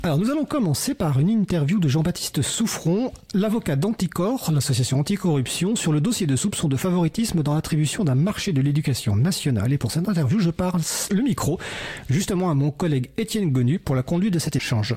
Alors nous allons commencer par une interview de Jean-Baptiste Souffron, l'avocat d'Anticor, l'association anticorruption, sur le dossier de soupçon de favoritisme dans l'attribution d'un marché de l'éducation nationale. Et pour cette interview, je parle le micro justement à mon collègue Étienne Gonu pour la conduite de cet échange.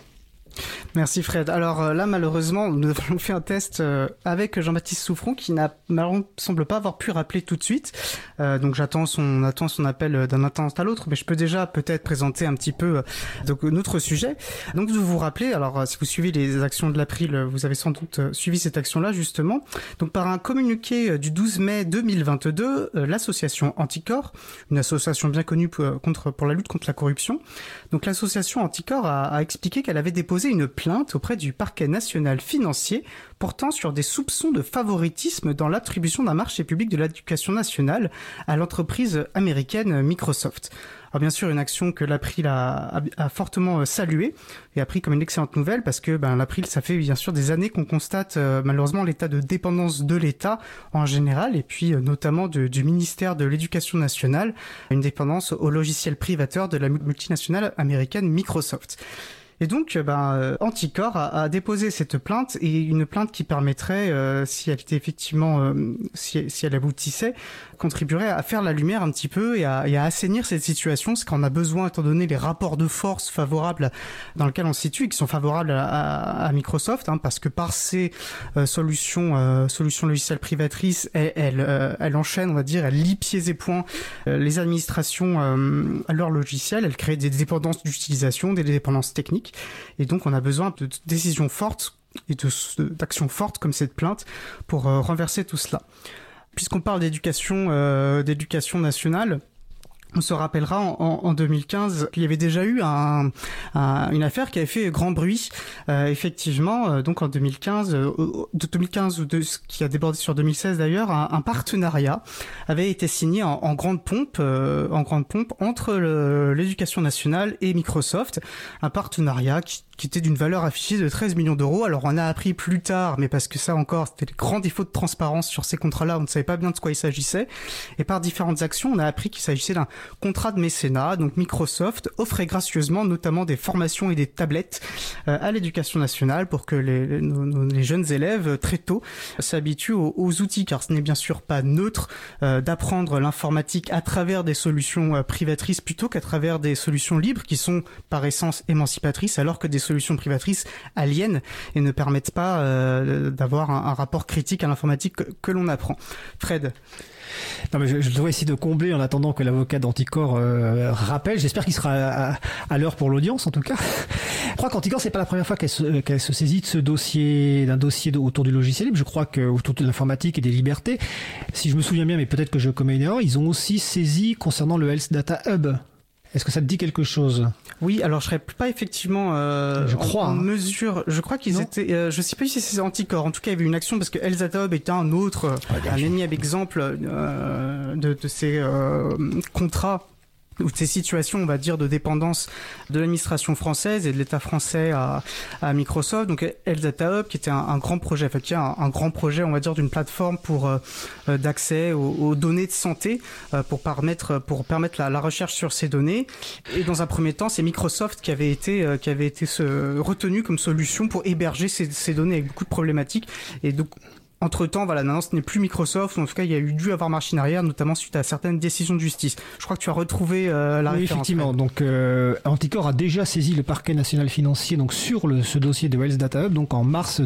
Merci Fred. Alors là, malheureusement, nous avons fait un test avec Jean-Baptiste Souffron qui semble pas avoir pu rappeler tout de suite. Donc j'attends son appel d'un instant à l'autre, mais je peux déjà peut-être présenter un petit peu donc notre sujet. Donc vous vous rappelez, alors si vous suivez les actions de l'April, vous avez sans doute suivi cette action-là justement. Donc par un communiqué du 12 mai 2022, l'association Anticor, une association bien connue pour la lutte contre la corruption, donc l'association Anticor a expliqué qu'elle avait déposé une plainte auprès du parquet national financier portant sur des soupçons de favoritisme dans l'attribution d'un marché public de l'éducation nationale à l'entreprise américaine Microsoft. Alors bien sûr, une action que l'April a fortement saluée et a pris comme une excellente nouvelle parce que l'April, ça fait bien sûr des années qu'on constate malheureusement l'état de dépendance de l'État en général et puis notamment du ministère de l'Éducation nationale, une dépendance au logiciel privateur de la multinationale américaine Microsoft. Et donc, Anticor a déposé cette plainte et une plainte qui permettrait, si elle était effectivement, si elle aboutissait, contribuerait à faire la lumière un petit peu et à assainir cette situation, ce qu'on a besoin étant donné les rapports de force favorables dans lesquels on se situe et qui sont favorables à Microsoft, parce que par ces solutions logicielles privatrices, elle enchaîne, on va dire, elle lie pieds et poings les administrations à leur logiciel, elle crée des dépendances d'utilisation, des dépendances techniques. Et donc on a besoin de décisions fortes et d'actions fortes comme cette plainte pour renverser tout cela. Puisqu'on parle d'éducation nationale, on se rappellera en 2015 qu'il y avait déjà eu une affaire qui avait fait grand bruit. Effectivement, donc en 2015 qui a débordé sur 2016 d'ailleurs, un partenariat avait été signé en grande pompe entre l'éducation nationale et Microsoft, un partenariat qui était d'une valeur affichée de 13 millions d'euros. Alors on a appris plus tard, mais parce que ça encore, c'était le grand défaut de transparence sur ces contrats-là, on ne savait pas bien de quoi il s'agissait. Et par différentes actions, on a appris qu'il s'agissait d'un contrat de mécénat. Donc Microsoft offrait gracieusement notamment des formations et des tablettes à l'éducation nationale pour que les jeunes élèves très tôt s'habituent aux outils, car ce n'est bien sûr pas neutre d'apprendre l'informatique à travers des solutions privatrices plutôt qu'à travers des solutions libres qui sont par essence émancipatrices, alors que des solutions privatrices aliènent et ne permettent pas d'avoir un rapport critique à l'informatique que l'on apprend. Fred. Non, mais je dois essayer de combler en attendant que l'avocat d'Anticor rappelle. J'espère qu'il sera à l'heure pour l'audience, en tout cas. Je crois qu'Anticor, c'est pas la première fois qu'elle se saisit de d'un dossier autour du logiciel libre. Je crois que autour de l'informatique et des libertés, si je me souviens bien, mais peut-être que je commets une erreur, ils ont aussi saisi concernant le Health Data Hub. Est-ce que ça te dit quelque chose ? Oui, alors je serais pas effectivement en mesure. Je crois qu'ils étaient. Je sais pas si c'est Anticor. En tout cas, il y avait une action parce que Health Data Hub était un énième exemple de ces contrats ou de ces situations, on va dire, de dépendance de l'administration française et de l'État français à Microsoft. Donc Health Data Hub, qui était un grand projet, un grand projet, on va dire, d'une plateforme pour d'accès aux données de santé, pour permettre la recherche sur ces données. Et dans un premier temps, c'est Microsoft qui avait été retenu comme solution pour héberger ces données avec beaucoup de problématiques. Et donc entre-temps, maintenant, ce n'est plus Microsoft. En tout cas, il y a dû avoir marche en arrière, notamment suite à certaines décisions de justice. Je crois que tu as retrouvé la référence. Effectivement. Donc, Anticor a déjà saisi le parquet national financier donc sur ce dossier de Health Data Hub, donc en mars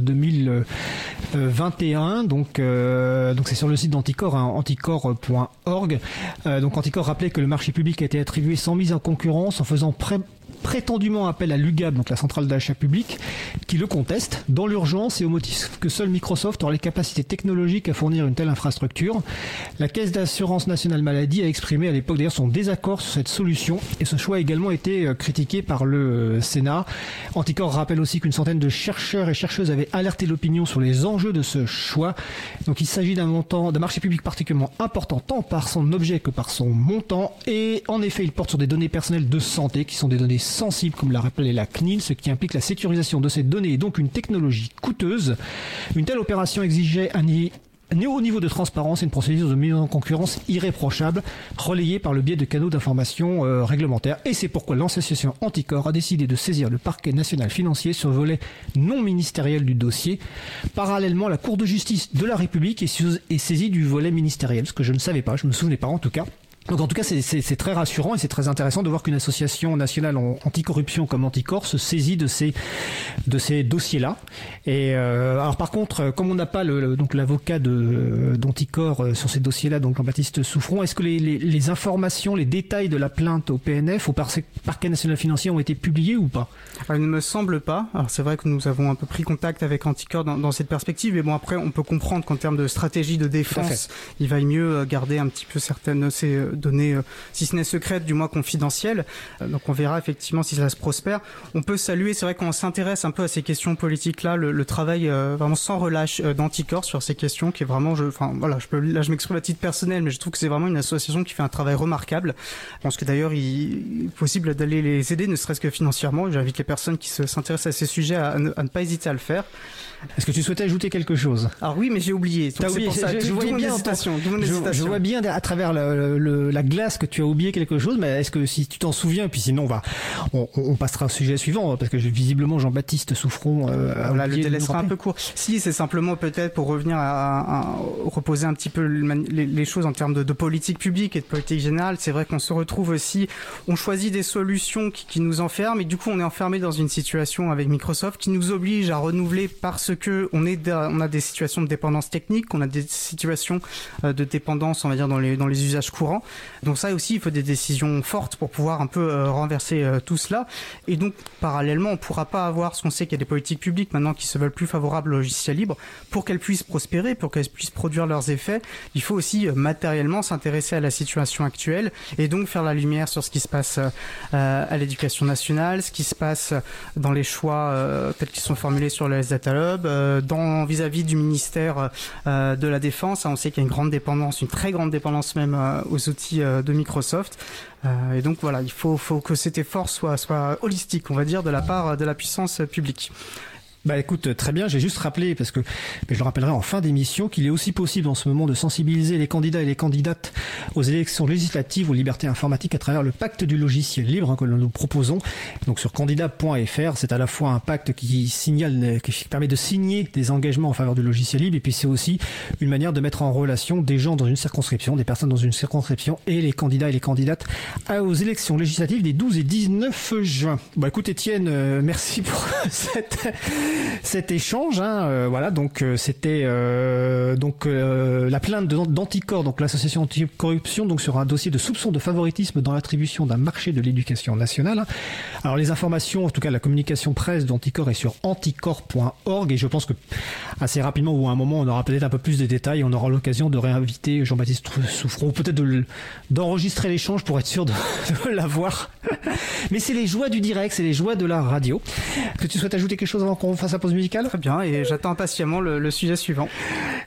2021. Donc c'est sur le site d'Anticor, anticor.org. Donc, Anticor rappelait que le marché public a été attribué sans mise en concurrence en faisant prétendument appel à l'UGAP, donc la centrale d'achat public, qui le conteste dans l'urgence et au motif que seul Microsoft aura les capacités technologiques à fournir une telle infrastructure. La Caisse d'assurance nationale maladie a exprimé à l'époque d'ailleurs son désaccord sur cette solution et ce choix a également été critiqué par le Sénat. Anticor rappelle aussi qu'une centaine de chercheurs et chercheuses avaient alerté l'opinion sur les enjeux de ce choix. Donc il s'agit d'un marché public particulièrement important tant par son objet que par son montant et en effet il porte sur des données personnelles de santé qui sont des données sensibles comme l'a rappelé la CNIL, ce qui implique la sécurisation de ces données et donc une technologie coûteuse. Une telle opération exigeait un haut niveau de transparence et une procédure de mise en concurrence irréprochable, relayée par le biais de canaux d'information réglementaires. Et c'est pourquoi l'association Anticor a décidé de saisir le parquet national financier sur le volet non ministériel du dossier. Parallèlement, la Cour de justice de la République est saisie du volet ministériel, ce que je ne savais pas, je me souvenais pas en tout cas. Donc en tout cas, c'est très rassurant et c'est très intéressant de voir qu'une association nationale anticorruption comme Anticor se saisit de ces dossiers-là. Et alors par contre, comme on n'a pas donc l'avocat d'Anticor sur ces dossiers-là, donc Jean-Baptiste Souffron, est-ce que les informations, les détails de la plainte au PNF, au Parquet national financier, ont été publiés ou pas? Il ne me semble pas. Alors c'est vrai que nous avons un peu pris contact avec Anticor dans cette perspective, mais bon après on peut comprendre qu'en termes de stratégie de défense, il vaille mieux garder un petit peu certaines de ces données, si ce n'est secrètes, du moins confidentielles. Donc on verra effectivement si ça se prospère. On peut saluer, c'est vrai qu'on s'intéresse un peu à ces questions politiques-là, le travail vraiment sans relâche d'Anticor sur ces questions, qui est vraiment, je m'exprime à titre personnel, mais je trouve que c'est vraiment une association qui fait un travail remarquable. Je pense que d'ailleurs il est possible d'aller les aider, ne serait-ce que financièrement. J'invite les personnes qui s'intéressent à ces sujets à ne pas hésiter à le faire. Est-ce que tu souhaitais ajouter quelque chose? Alors oui, mais j'ai oublié. T'as oublié, je vois bien à travers la glace que tu as oublié quelque chose, mais est-ce que si tu t'en souviens, et puis sinon on passera au sujet suivant, parce que visiblement Jean-Baptiste Souffron le délai sera un peu court. Si, c'est simplement peut-être pour revenir à reposer un petit peu les choses en termes de politique publique et de politique générale. C'est vrai qu'on se retrouve aussi, on choisit des solutions qui nous enferment, et du coup on est enfermé dans une situation avec Microsoft qui nous oblige à renouveler parce que on a des situations de dépendance technique, on a des situations de dépendance, on va dire, dans les usages courants. Donc ça aussi, il faut des décisions fortes pour pouvoir un peu renverser tout cela. Et donc, parallèlement, on ne pourra pas avoir, parce qu'on sait qu'il y a des politiques publiques maintenant qui se veulent plus favorables au logiciel libre, pour qu'elles puissent prospérer, pour qu'elles puissent produire leurs effets, il faut aussi matériellement s'intéresser à la situation actuelle et donc faire la lumière sur ce qui se passe à l'éducation nationale, ce qui se passe dans les choix tels qu'ils sont formulés sur le Data Hub, vis-à-vis du ministère de la Défense. On sait qu'il y a une grande dépendance, une très grande dépendance même aux outils de Microsoft. Et donc voilà, il faut que cet effort soit holistique, on va dire, de la part de la puissance publique. Bah écoute, très bien, j'ai juste rappelé, parce que je le rappellerai en fin d'émission, qu'il est aussi possible en ce moment de sensibiliser les candidats et les candidates aux élections législatives aux libertés informatiques à travers le pacte du logiciel libre que nous proposons. Donc sur candidat.fr, c'est à la fois un pacte qui permet de signer des engagements en faveur du logiciel libre, et puis c'est aussi une manière de mettre en relation des gens dans une circonscription, des personnes dans une circonscription, et les candidats et les candidates aux élections législatives des 12 et 19 juin. Bah écoute Étienne, merci pour cet échange, voilà, donc c'était la plainte d'Anticor, donc l'association anticorruption, donc sur un dossier de soupçon de favoritisme dans l'attribution d'un marché de l'éducation nationale. Alors les informations, en tout cas la communication presse d'Anticor est sur anticor.org, et je pense que assez rapidement ou à un moment on aura peut-être un peu plus de détails, on aura l'occasion de réinviter Jean-Baptiste Souffron, ou peut-être d'enregistrer l'échange pour être sûr de l'avoir. Mais c'est les joies du direct, c'est les joies de la radio. Est-ce que tu souhaites ajouter quelque chose avant qu'on fasse la pause musicale? Très bien, et j'attends impatiemment le sujet suivant.